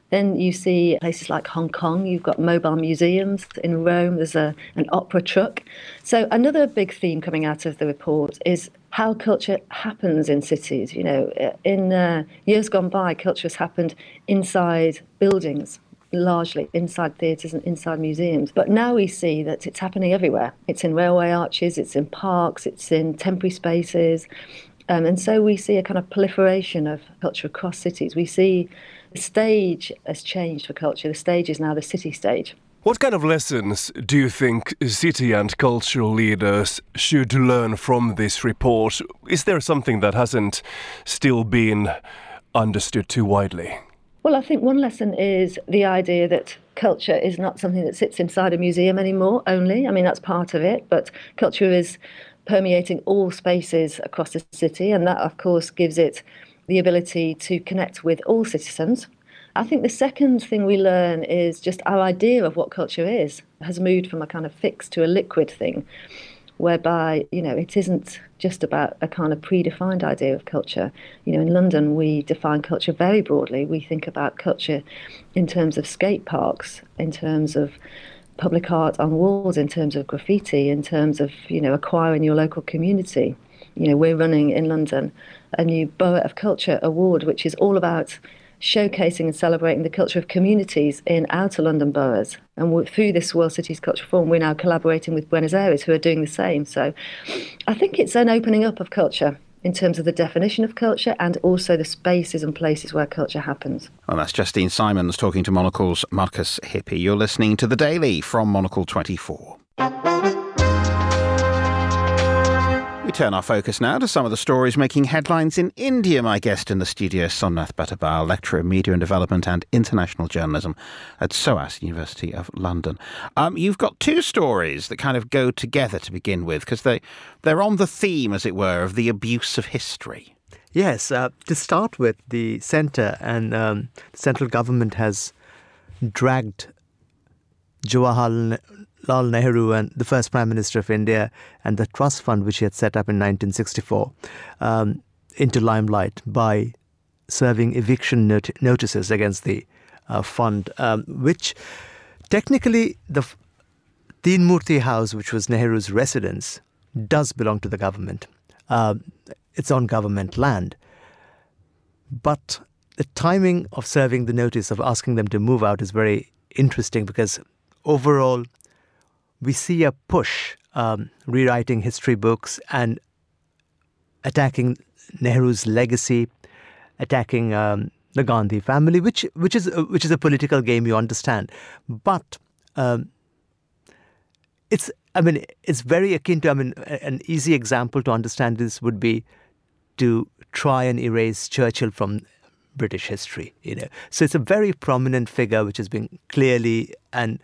Speaker 2: Then you see places like Hong Kong, you've got mobile museums. In Rome, there's a, an opera truck. So another big theme coming out of the report is how culture happens in cities. You know, in uh, years gone by, culture has happened inside buildings, largely inside theatres and inside museums. But now we see that it's happening everywhere. It's in railway arches, it's in parks, it's in temporary spaces. Um, and so we see a kind of proliferation of culture across cities. We see the stage has changed for culture. The stage is now the city stage.
Speaker 13: What kind of lessons do you think city and cultural leaders should learn from this report? Is there something that hasn't still been understood too widely?
Speaker 2: Well, I think one lesson is the idea that culture is not something that sits inside a museum anymore only. I mean, that's part of it, but culture is permeating all spaces across the city, and that, of course, gives it the ability to connect with all citizens. I think the second thing we learn is just our idea of what culture is has moved from a kind of fixed to a liquid thing, whereby, you know, it isn't just about a kind of predefined idea of culture. You know, in London, we define culture very broadly. We think about culture in terms of skate parks, in terms of public art on walls, in terms of graffiti, in terms of, you know, acquiring your local community. You know, we're running in London a new Borough of Culture award, which is all about showcasing and celebrating the culture of communities in outer London boroughs. And through this World Cities Culture Forum, we're now collaborating with Buenos Aires, who are doing the same. So I think it's an opening up of culture in terms of the definition of culture and also the spaces and places where culture happens.
Speaker 1: Well, that's Justine Simons talking to Monocle's Marcus Hippie. You're listening to The Daily from Monocle twenty-four. We turn our focus now to some of the stories making headlines in India. My guest in the studio, Somnath Bhattabhal, lecturer in media and development and international journalism at SOAS, University of London. Um, you've got two stories that kind of go together to begin with, because they, they're on the theme, as it were, of the abuse of history.
Speaker 14: Yes, uh, to start with, the centre and um, the central government has dragged Jawaharlal Lal Nehru, and the first Prime Minister of India, and the trust fund which he had set up in nineteen sixty-four um, into limelight by serving eviction not- notices against the uh, fund, um, which technically the Teen Murti House, which was Nehru's residence, does belong to the government. Uh, it's on government land. But the timing of serving the notice, of asking them to move out, is very interesting, because overall we see a push um, rewriting history books and attacking Nehru's legacy, attacking um, the Gandhi family, which which is uh, which is a political game, you understand. But um, it's I mean it's very akin to I mean an easy example to understand this would be to try and erase Churchill from British history. You know, so it's a very prominent figure which has been clearly and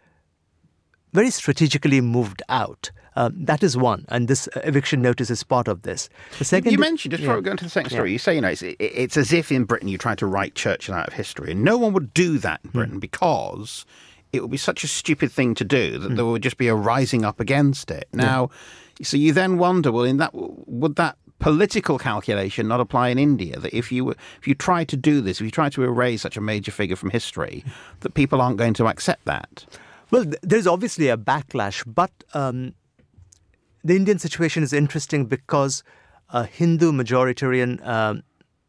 Speaker 14: very strategically moved out. Um, that is one, and this eviction notice is part of this. The second,
Speaker 1: you mentioned, just before
Speaker 14: yeah.
Speaker 1: we go into the second story,
Speaker 14: yeah.
Speaker 1: you say, you know, it's, it, it's as if in Britain you tried to write Churchill out of history, and no one would do that in Britain mm. because it would be such a stupid thing to do that mm. there would just be a rising up against it. Now, yeah. so you then wonder, well, in that would that political calculation not apply in India? That if you were, if you try to do this, if you try to erase such a major figure from history, that people aren't going to accept that?
Speaker 14: Well, there's obviously a backlash, but um, the Indian situation is interesting because a Hindu majoritarian um,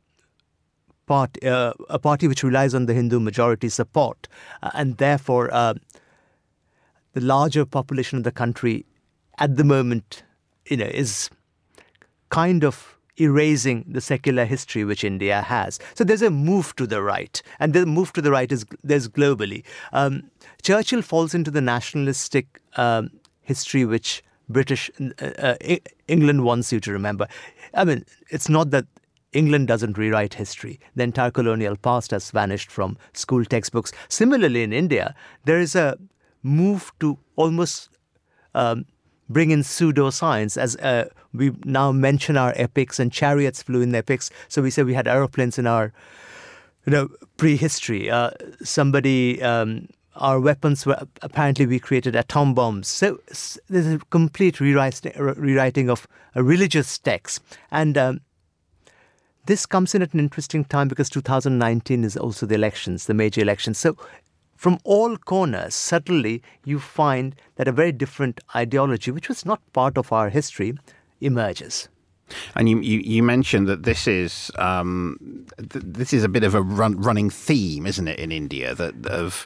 Speaker 14: part, uh, a party which relies on the Hindu majority support, uh, and therefore uh, the larger population of the country at the moment, you know, is kind of erasing the secular history which India has. So there's a move to the right, and the move to the right is there's globally. Um, Churchill falls into the nationalistic um, history which British uh, uh, England wants you to remember. I mean, it's not that England doesn't rewrite history. The entire colonial past has vanished from school textbooks. Similarly, in India, there is a move to almost um, bring in pseudoscience, as uh, we now mention our epics, and chariots flew in epics. So we say we had aeroplanes in our, you know, prehistory. Uh, somebody, um, our weapons were, apparently we created atom bombs. So there's a complete rewriting, rewriting of a religious text. And um, this comes in at an interesting time because two thousand nineteen is also the elections, the major elections. So from all corners, suddenly you find that a very different ideology, which was not part of our history, emerges.
Speaker 1: And you, you, you mentioned that this is um, th- this is a bit of a run, running theme, isn't it, in India, that of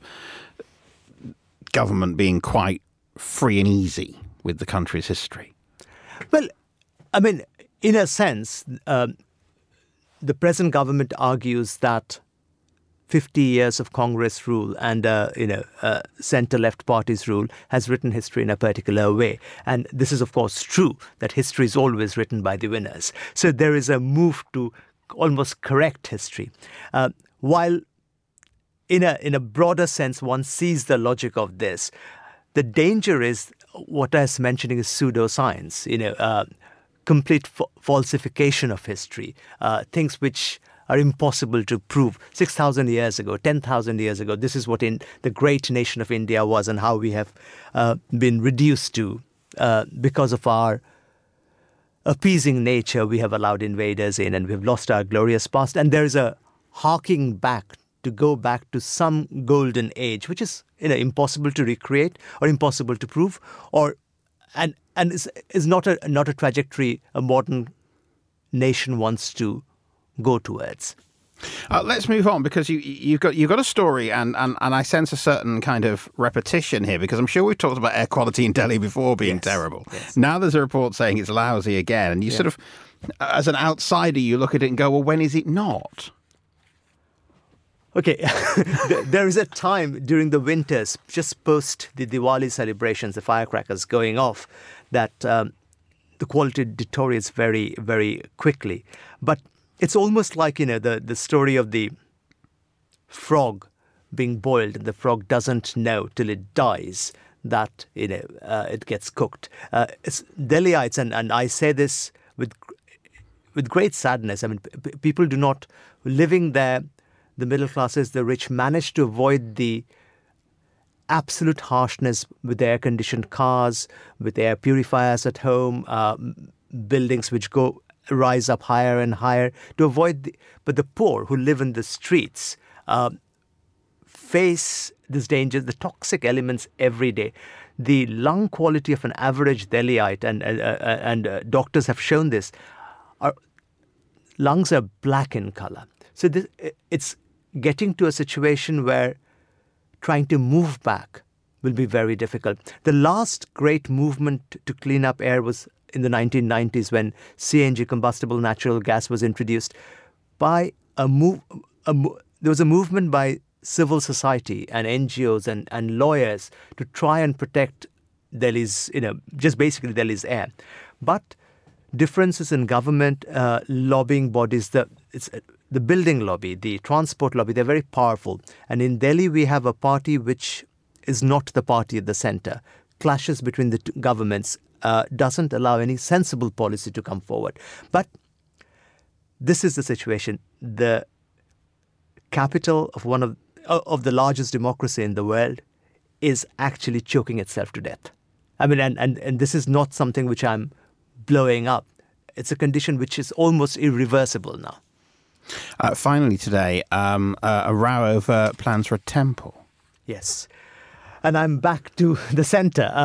Speaker 1: government being quite free and easy with the country's history?
Speaker 14: Well, I mean, in a sense, um, the present government argues that fifty years of Congress rule and uh, you know uh, centre-left parties rule has written history in a particular way. And this is, of course, true, that history is always written by the winners. So there is a move to almost correct history. Uh, while in a, in a broader sense, one sees the logic of this, the danger is what I was mentioning is pseudoscience, you know, uh, complete fa- falsification of history, uh, things which are impossible to prove. six thousand years ago, ten thousand years ago, this is what in the great nation of India was and how we have uh, been reduced to. Uh, because of our appeasing nature, we have allowed invaders in and we've lost our glorious past. And there is a harking back to go back to some golden age, which is you know, impossible to recreate or impossible to prove, or and and is, is not a not a trajectory a modern nation wants to go towards.
Speaker 1: Uh, let's move on, because you, you've got you've got a story, and, and, and I sense a certain kind of repetition here, because I'm sure we've talked about air quality in Delhi before being yes. terrible. Yes. Now there's a report saying it's lousy again, and you yeah. sort of, as an outsider, you look at it and go, well, when is it not?
Speaker 14: Okay, there is a time during the winters, just post the Diwali celebrations, the firecrackers going off, that um, the quality deteriorates very, very quickly. But it's almost like, you know, the, the story of the frog being boiled, and the frog doesn't know till it dies that, you know, uh, it gets cooked. Uh, it's Delhiites, and, and I say this with with great sadness. I mean, p- people do not, living there, the middle classes, the rich, manage to avoid the absolute harshness with air-conditioned cars, with air purifiers at home, uh, buildings which go rise up higher and higher to avoid the, but the poor who live in the streets uh, face this danger, the toxic elements every day. The lung quality of an average Delhiite, and, uh, uh, and uh, doctors have shown this, our lungs are black in color. So this, it's getting to a situation where trying to move back will be very difficult. The last great movement to clean up air was in the nineteen nineties when C N G, combustible natural gas, was introduced by a move. A, there was a movement by civil society and N G Os and, and lawyers to try and protect Delhi's, you know, just basically Delhi's air. But differences in government, uh, lobbying bodies, the it's the building lobby, the transport lobby, they're very powerful. And in Delhi, we have a party which is not the party at the center. Clashes between the two governments uh, doesn't allow any sensible policy to come forward. But this is the situation. The capital of one of of the largest democracy in the world is actually choking itself to death. I mean, and, and, and this is not something which I'm blowing up. It's a condition which is almost irreversible now.
Speaker 1: Uh, finally today, um, uh, a row over plans for a temple.
Speaker 14: Yes. And I'm back to the centre. Uh,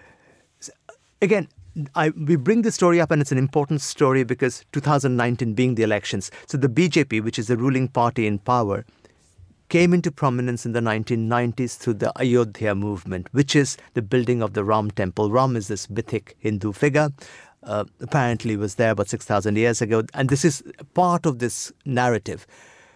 Speaker 14: again, I, we bring this story up, and it's an important story because two thousand nineteen being the elections. So the B J P, which is the ruling party in power, came into prominence in the nineteen nineties through the Ayodhya movement, which is the building of the Ram temple. Ram is this mythic Hindu figure. Uh, apparently was there about six thousand years ago. And this is part of this narrative.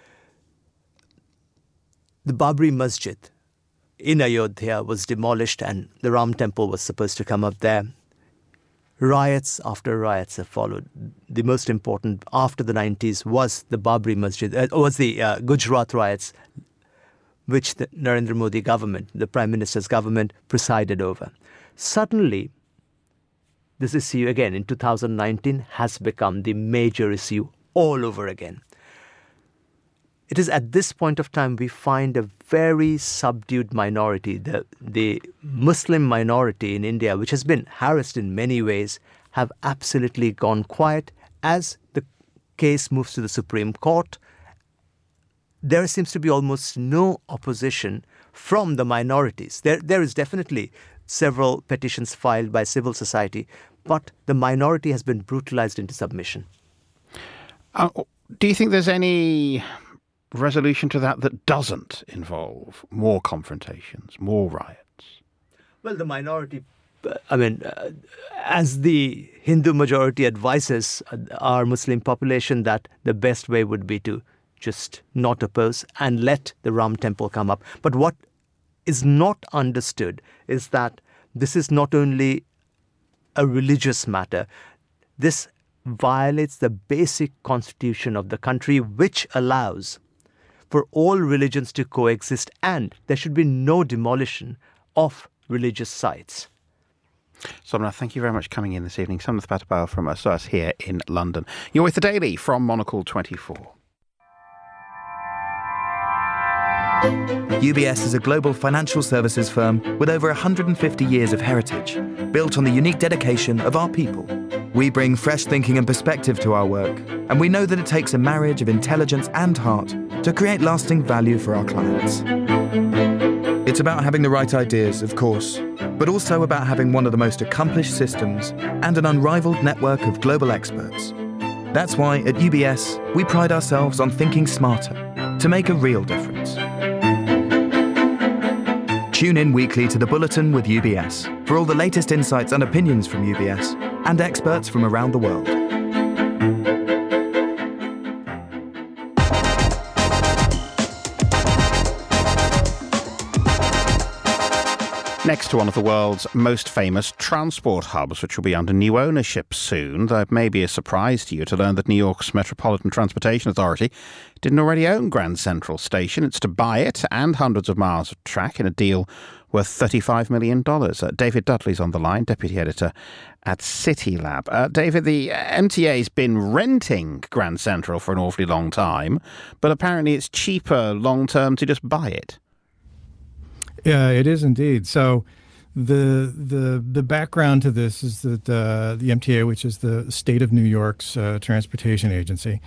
Speaker 14: The Babri Masjid in Ayodhya was demolished and the Ram temple was supposed to come up there. Riots after riots have followed. The most important after the nineties was the Babri Masjid, uh, was the uh, Gujarat riots, which the Narendra Modi government, the Prime Minister's government, presided over. Suddenly, this issue again in two thousand nineteen has become the major issue all over again. It is at this point of time we find a very subdued minority, the, the Muslim minority in India, which has been harassed in many ways, have absolutely gone quiet as the case moves to the Supreme Court, there seems to be almost no opposition from the minorities. There, there is definitely several petitions filed by civil society, but the minority has been brutalized into submission.
Speaker 1: Uh, do you think there's any resolution to that that doesn't involve more confrontations, more riots?
Speaker 14: Well, the minority, I mean, uh, as the Hindu majority advises our Muslim population that the best way would be to just not oppose and let the Ram temple come up. But what is not understood is that this is not only a religious matter. This violates the basic constitution of the country, which allows for all religions to coexist, and there should be no demolition of religious sites.
Speaker 1: Somnath, thank you very much for coming in this evening. Somnath Pattabhal from us, us here in London. You're with The Daily from Monocle twenty-four.
Speaker 15: U B S is a global financial services firm with over one hundred fifty years of heritage, built on the unique dedication of our people. We bring fresh thinking and perspective to our work, and we know that it takes a marriage of intelligence and heart to create lasting value for our clients. It's about having the right ideas, of course, but also about having one of the most accomplished systems and an unrivaled network of global experts. That's why at U B S, we pride ourselves on thinking smarter to make a real difference. Tune in weekly to The Bulletin with U B S for all the latest insights and opinions from U B S and experts from around the world.
Speaker 1: Next to one of the world's most famous transport hubs, which will be under new ownership soon. Though it may be a surprise to you to learn that New York's Metropolitan Transportation Authority didn't already own Grand Central Station. It's to buy it and hundreds of miles of track in a deal worth thirty-five million dollars. Uh, David Dudley's on the line, Deputy Editor at CityLab. Uh, David, the M T A's been renting Grand Central for an awfully long time, but apparently it's cheaper long-term to just buy it.
Speaker 16: Yeah, it is indeed. So the the the background to this is that uh, the M T A, which is the state of New York's uh, transportation agency,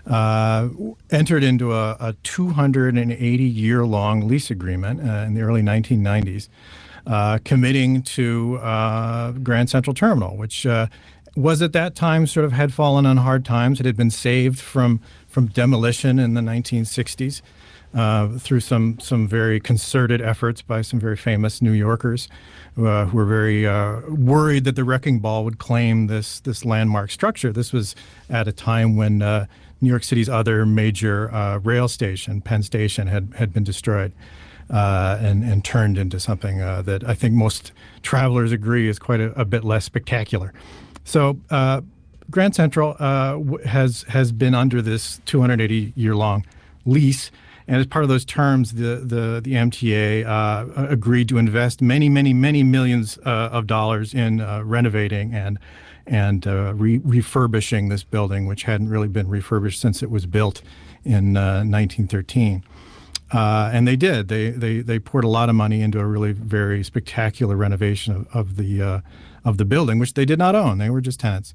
Speaker 16: uh, entered into a, a two hundred eighty year long lease agreement uh, in the early nineteen nineties, uh, committing to uh, Grand Central Terminal, which uh, was at that time sort of had fallen on hard times. It had been saved from from demolition in the nineteen sixties. Uh, through some some very concerted efforts by some very famous New Yorkers uh, who were very uh, worried that the wrecking ball would claim this this landmark structure. This was at a time when uh, New York City's other major uh, rail station, Penn Station, had, had been destroyed uh, and, and turned into something uh, that I think most travelers agree is quite a, a bit less spectacular. So uh, Grand Central uh, has, has been under this two hundred eighty year long lease. And as part of those terms, the the, the M T A uh, agreed to invest many, many, many millions uh, of dollars in uh, renovating and and uh, re- refurbishing this building, which hadn't really been refurbished since it was built in uh, nineteen thirteen. Uh, and they did. They, they they poured a lot of money into a really very spectacular renovation of, of the uh, of the building, which they did not own. They were just tenants.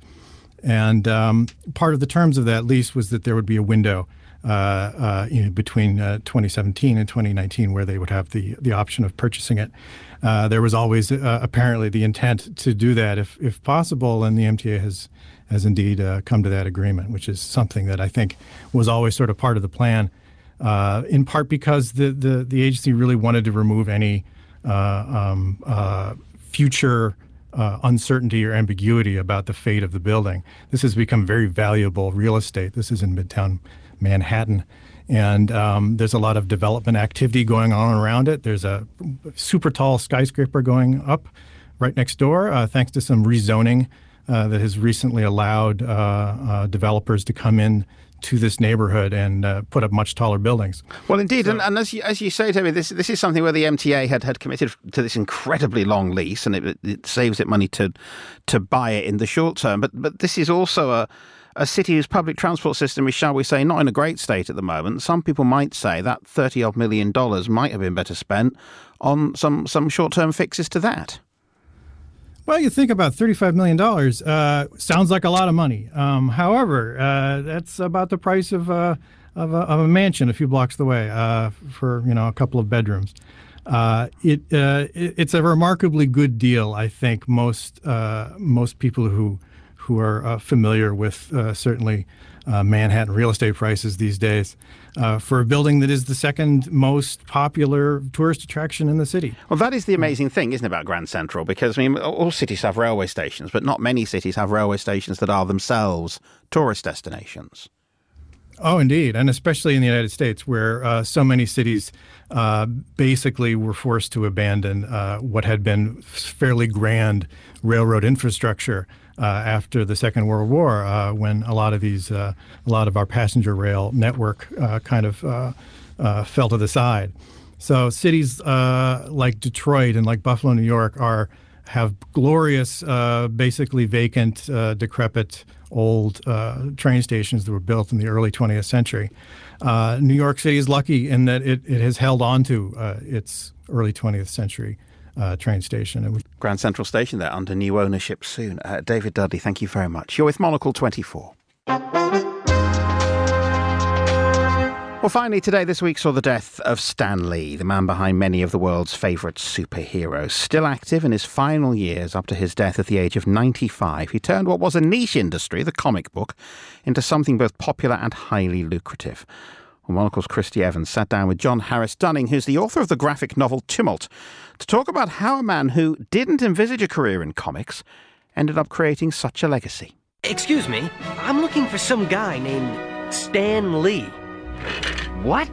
Speaker 16: And um, part of the terms of that lease was that there would be a window Uh, uh, you know, between uh, twenty seventeen and twenty nineteen, where they would have the the option of purchasing it. Uh, there was always uh, apparently the intent to do that if if possible, and the M T A has has indeed uh, come to that agreement, which is something that I think was always sort of part of the plan, uh, in part because the, the, the agency really wanted to remove any uh, um, uh, future Uh, uncertainty or ambiguity about the fate of the building. This has become very valuable real estate. This is in Midtown Manhattan. And um, there's a lot of development activity going on around it. There's a super tall skyscraper going up right next door, uh, thanks to some rezoning uh, that has recently allowed uh, uh, developers to come in to this neighborhood and uh, put up much taller buildings.
Speaker 1: Well, indeed,
Speaker 16: so,
Speaker 1: and, and as you as you say, Toby, this this is something where the M T A had, had committed to this incredibly long lease, and it, it saves it money to to buy it in the short term. But but this is also a a city whose public transport system is, shall we say, not in a great state at the moment. Some people might say that thirty odd million dollars might have been better spent on some some short term fixes to that.
Speaker 16: Well, you think about thirty-five million dollars. Uh, sounds like a lot of money. Um, however, uh, that's about the price of, uh, of, a, of a mansion a few blocks away uh, for you know a couple of bedrooms. Uh, it, uh, it it's a remarkably good deal, I think. Most uh, most people who who are uh, familiar with uh, certainly uh, Manhattan real estate prices these days uh, for a building that is the second most popular tourist attraction in the city.
Speaker 1: Well, that is the amazing thing, isn't it, about Grand Central? Because, I mean, all cities have railway stations, but not many cities have railway stations that are themselves tourist destinations.
Speaker 16: Oh, indeed. And especially in the United States, where uh, so many cities uh, basically were forced to abandon uh, what had been fairly grand railroad infrastructure uh, after the Second World War, uh, when a lot of these, uh, a lot of our passenger rail network uh, kind of uh, uh, fell to the side. So cities uh, like Detroit and like Buffalo, New York, are have glorious, uh, basically vacant, uh, decrepit, old uh, train stations that were built in the early twentieth century. Uh, New York City is lucky in that it, it has held on to uh, its early twentieth century uh, train station. Was-
Speaker 1: Grand Central Station there under new ownership soon. Uh, David Dudley, thank you very much. You're with Monocle twenty-four. Well, finally, today, this week saw the death of Stan Lee, the man behind many of the world's favourite superheroes. Still active in his final years up to his death at the age of ninety-five, he turned what was a niche industry, the comic book, into something both popular and highly lucrative. Well, Monocle's Christy Evans sat down with John Harris Dunning, who's the author of the graphic novel Tumult, to talk about how a man who didn't envisage a career in comics ended up creating such a legacy.
Speaker 17: Excuse me, I'm looking for some guy named Stan Lee.
Speaker 18: What?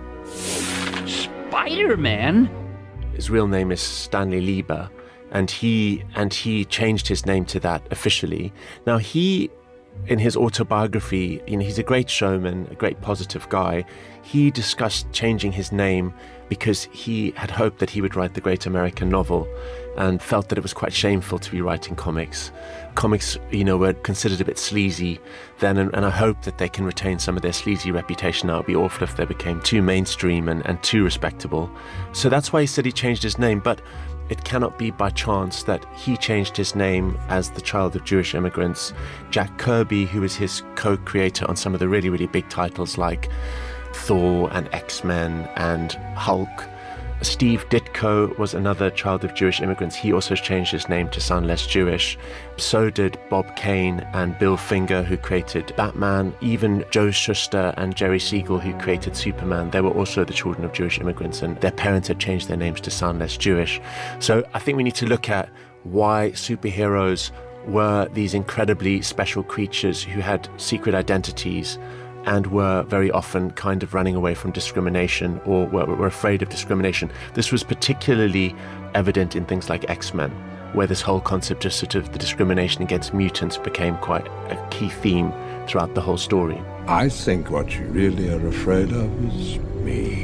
Speaker 18: Spider-Man?
Speaker 19: His real name is Stanley Lieber, and he and he changed his name to that officially. Now, he, in his autobiography, you know, he's a great showman, a great positive guy. He discussed changing his name because he had hoped that he would write the great American novel and felt that it was quite shameful to be writing comics. Comics, you know, were considered a bit sleazy then, and, and I hope that they can retain some of their sleazy reputation now. It would be awful if they became too mainstream and, and too respectable. So that's why he said he changed his name, but it cannot be by chance that he changed his name as the child of Jewish immigrants. Jack Kirby, who was his co-creator on some of the really, really big titles like Thor and X-Men and Hulk. Steve Ditko was another child of Jewish immigrants. He also changed his name to sound less Jewish. So did Bob Kane and Bill Finger, who created Batman. Even Joe Shuster and Jerry Siegel, who created Superman, they were also the children of Jewish immigrants, and their parents had changed their names to sound less Jewish. So I think we need to look at why superheroes were these incredibly special creatures who had secret identities and were very often kind of running away from discrimination or were, were afraid of discrimination. This was particularly evident in things like X-Men, where this whole concept of sort of the discrimination against mutants became quite a key theme throughout the whole story.
Speaker 20: I think what you really are afraid of is me.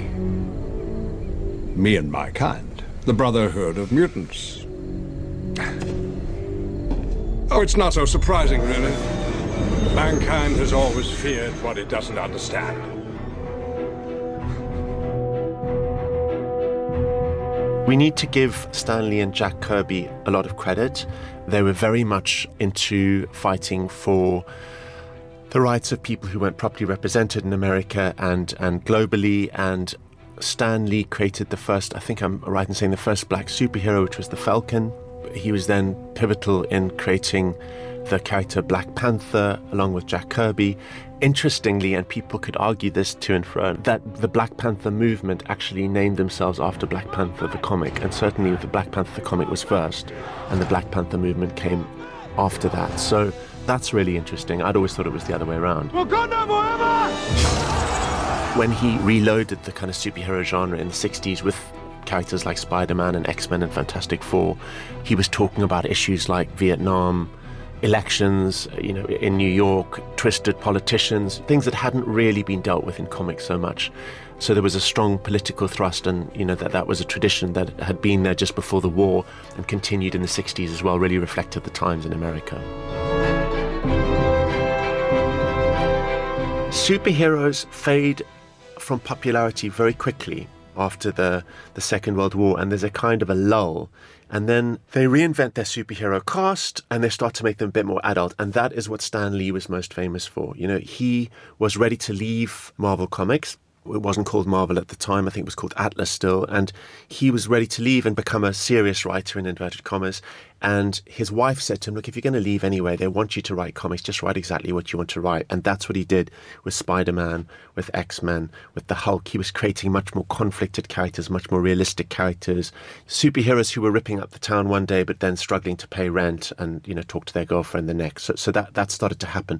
Speaker 20: Me and my kind. The Brotherhood of Mutants. Oh, it's not so surprising, really. Mankind has always feared what it doesn't understand.
Speaker 19: We need to give Stan Lee and Jack Kirby a lot of credit. They were very much into fighting for the rights of people who weren't properly represented in America and, and globally, and Stan Lee created the first, I think I'm right in saying the first black superhero, which was the Falcon. He was then pivotal in creating the character Black Panther, along with Jack Kirby. Interestingly, and people could argue this to and fro, that the Black Panther movement actually named themselves after Black Panther the comic, and certainly the Black Panther the comic was first, and the Black Panther movement came after that. So that's really interesting. I'd always thought it was the other way around.
Speaker 20: Wakanda forever!
Speaker 19: When he reloaded the kind of superhero genre in the sixties with characters like Spider-Man and X-Men and Fantastic Four, he was talking about issues like Vietnam, elections, you know, in New York, twisted politicians, things that hadn't really been dealt with in comics so much. So there was a strong political thrust, and you know that that was a tradition that had been there just before the war and continued in the sixties as well, really reflected the times in America. Superheroes fade from popularity very quickly after the, the Second World War, and there's a kind of a lull And then they reinvent their superhero cast and they start to make them a bit more adult. And that is what Stan Lee was most famous for. You know, he was ready to leave Marvel Comics. It wasn't called Marvel at the time. I think it was called Atlas still. And he was ready to leave and become a serious writer in inverted commas. And his wife said to him, look, if you're going to leave anyway, they want you to write comics. Just write exactly what you want to write. And that's what he did with Spider-Man, with X-Men, with the Hulk. He was creating much more conflicted characters, much more realistic characters. Superheroes who were ripping up the town one day, but then struggling to pay rent and, you know, talk to their girlfriend the next. So, so that, that started to happen.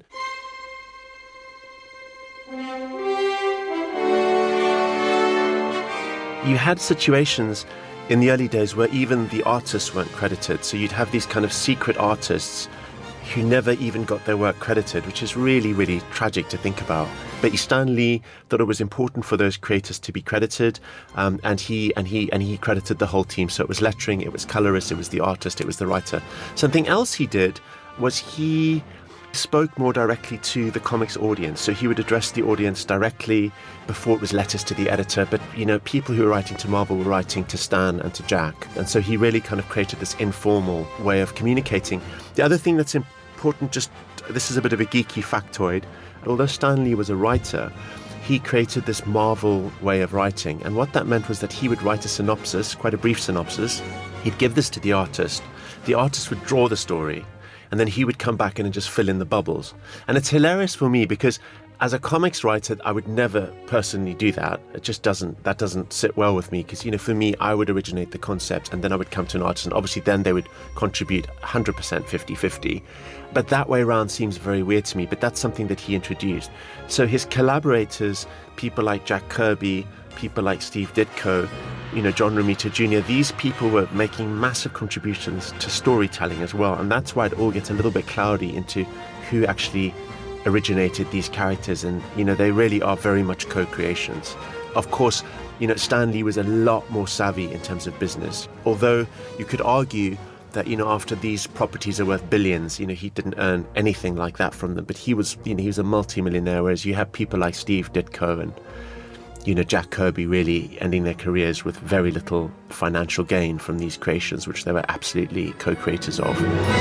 Speaker 19: You had situations in the early days where even the artists weren't credited. So you'd have these kind of secret artists who never even got their work credited, which is really, really tragic to think about. But Stan Lee thought it was important for those creators to be credited, um, and he and he and he credited the whole team. So it was lettering, it was colorist, it was the artist, it was the writer. Something else he did was he spoke more directly to the comics audience. So he would address the audience directly. Before it was letters to the editor, but you know, people who were writing to Marvel were writing to Stan and to Jack. And so he really kind of created this informal way of communicating. The other thing that's important, just this is a bit of a geeky factoid, although Stan Lee was a writer, he created this Marvel way of writing. And what that meant was that he would write a synopsis, quite a brief synopsis. He'd give this to the artist. The artist would draw the story, and then he would come back in and just fill in the bubbles. And it's hilarious for me because as a comics writer, I would never personally do that. It just doesn't, that doesn't sit well with me because, you know, for me, I would originate the concept and then I would come to an artist and obviously then they would contribute one hundred percent fifty-fifty. But that way around seems very weird to me, but that's something that he introduced. So his collaborators, people like Jack Kirby, people like Steve Ditko, you know, John Romita Junior, these people were making massive contributions to storytelling as well. And that's why it all gets a little bit cloudy into who actually originated these characters. And, you know, they really are very much co-creations. Of course, you know, Stan Lee was a lot more savvy in terms of business. Although you could argue that, you know, after these properties are worth billions, you know, he didn't earn anything like that from them. But he was, you know, he was a multi-millionaire, whereas you have people like Steve Ditko and, you know, Jack Kirby really ending their careers with very little financial gain from these creations, which they were absolutely co-creators of.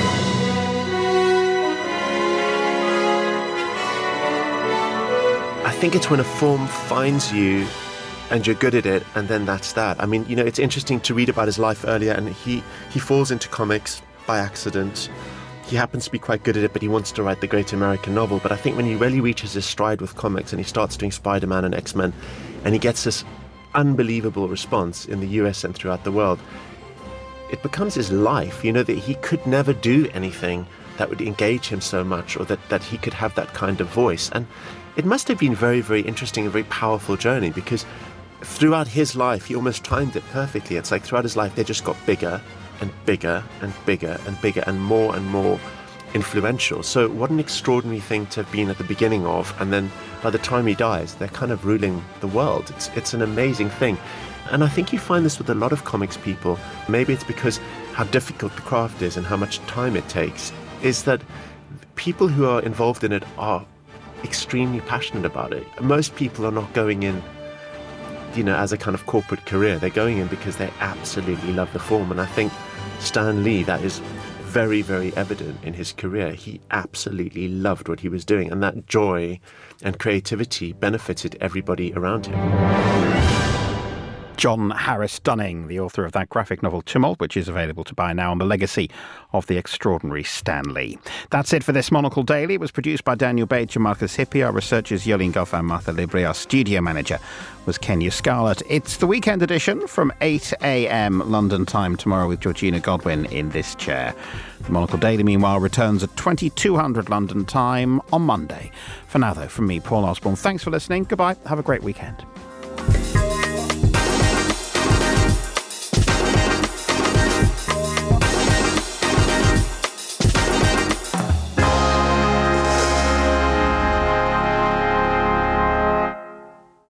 Speaker 19: I think it's when a form finds you and you're good at it, and then that's that. I mean, you know, it's interesting to read about his life earlier, and he, he falls into comics by accident. He happens to be quite good at it, but he wants to write the great American novel. But I think when he really reaches his stride with comics and he starts doing Spider-Man and X-Men, and he gets this unbelievable response in the U S and throughout the world, it becomes his life, you know, that he could never do anything that would engage him so much, or that, that he could have that kind of voice. And it must have been very, very interesting and very powerful journey, because throughout his life, he almost timed it perfectly. It's like throughout his life, they just got bigger and bigger and bigger and bigger and more and more influential. So what an extraordinary thing to have been at the beginning of, and then by the time he dies, they're kind of ruling the world. It's, it's an amazing thing. And I think you find this with a lot of comics people. Maybe it's because how difficult the craft is and how much time it takes, is that people who are involved in it are extremely passionate about it. Most people are not going in, you know, as a kind of corporate career. They're going in because they absolutely love the form. And I think Stan Lee, that is very, very evident in his career. He absolutely loved what he was doing, and that joy and creativity benefited everybody around him.
Speaker 1: John Harris Dunning, the author of that graphic novel Tumult, which is available to buy now, on the legacy of the extraordinary Stan Lee. That's it for this Monocle Daily. It was produced by Daniel Bates and Marcus Hippie. Our researchers Yolene Goff and Martha Libri. Our studio manager was Kenya Scarlett. It's the weekend edition from eight a.m. London time tomorrow with Georgina Godwin in this chair. The Monocle Daily, meanwhile, returns at twenty-two hundred London time on Monday. For now, though, from me, Paul Osborne, thanks for listening. Goodbye. Have a great weekend.